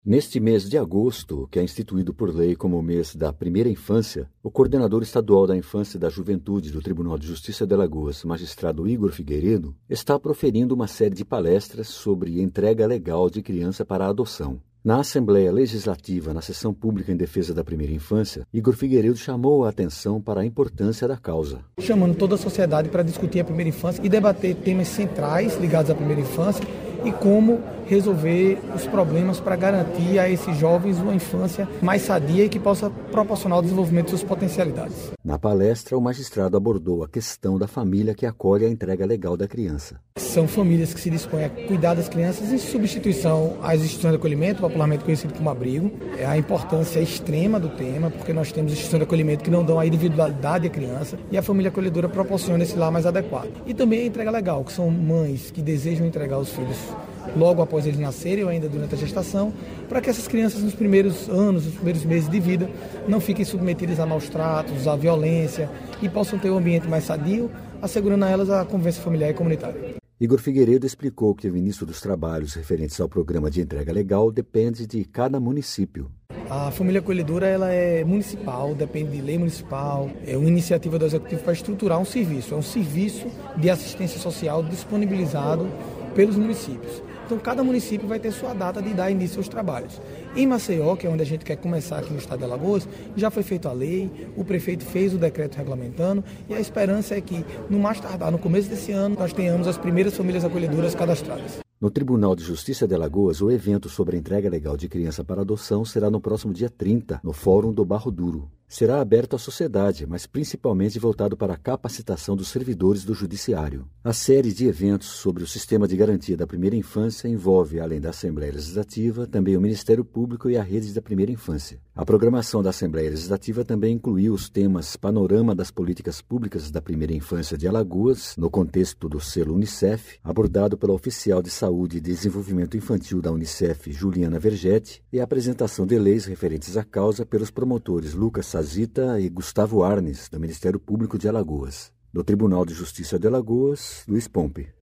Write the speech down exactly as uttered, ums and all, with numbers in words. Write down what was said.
Neste mês de agosto, que é instituído por lei como o mês da primeira infância, o coordenador estadual da Infância e da Juventude do Tribunal de Justiça de Alagoas, magistrado Igor Figueiredo, está proferindo uma série de palestras sobre entrega legal de criança para a adoção. Na Assembleia Legislativa, na sessão pública em defesa da primeira infância, Igor Figueiredo chamou a atenção para a importância da causa. Chamando toda a sociedade para discutir a primeira infância e debater temas centrais ligados à primeira infância e como resolver os problemas para garantir a esses jovens uma infância mais sadia e que possa proporcionar o desenvolvimento de suas potencialidades. Na palestra, o magistrado abordou a questão da família que acolhe a entrega legal da criança. São famílias que se dispõem a cuidar das crianças em substituição às instituições de acolhimento, popularmente conhecido como abrigo. É a importância extrema do tema, porque nós temos instituições de acolhimento que não dão a individualidade à criança e a família acolhedora proporciona esse lar mais adequado. E também a entrega legal, que são mães que desejam entregar os filhos logo após eles nascerem ou ainda durante a gestação, para que essas crianças nos primeiros anos, nos primeiros meses de vida, não fiquem submetidas a maus tratos, à violência e possam ter um ambiente mais sadio, assegurando a elas a convivência familiar e comunitária. Igor Figueiredo explicou que o início dos trabalhos referentes ao programa de entrega legal depende de cada município. A família acolhedora ela é municipal, depende de lei municipal, é uma iniciativa do Executivo para estruturar um serviço, é um serviço de assistência social disponibilizado pelos municípios. Então, cada município vai ter sua data de dar início aos trabalhos. Em Maceió, que é onde a gente quer começar aqui no estado de Alagoas, já foi feita a lei, o prefeito fez o decreto regulamentando e a esperança é que, no mais tardar, no começo desse ano, nós tenhamos as primeiras famílias acolhedoras cadastradas. No Tribunal de Justiça de Alagoas, o evento sobre a entrega legal de criança para adoção será no próximo dia trinta, no Fórum do Barro Duro. Será aberto à sociedade, mas principalmente voltado para a capacitação dos servidores do Judiciário. A série de eventos sobre o sistema de garantia da primeira infância envolve, além da Assembleia Legislativa, também o Ministério Público e a Rede da Primeira Infância. A programação da Assembleia Legislativa também incluiu os temas Panorama das Políticas Públicas da Primeira Infância de Alagoas, no contexto do selo Unicef, abordado pela oficial de Saúde e Desenvolvimento Infantil da Unicef, Juliana Vergetti, e a apresentação de leis referentes à causa pelos promotores Lucas Sazita e Gustavo Arnes, do Ministério Público de Alagoas. Do Tribunal de Justiça de Alagoas, Luiz Pompe.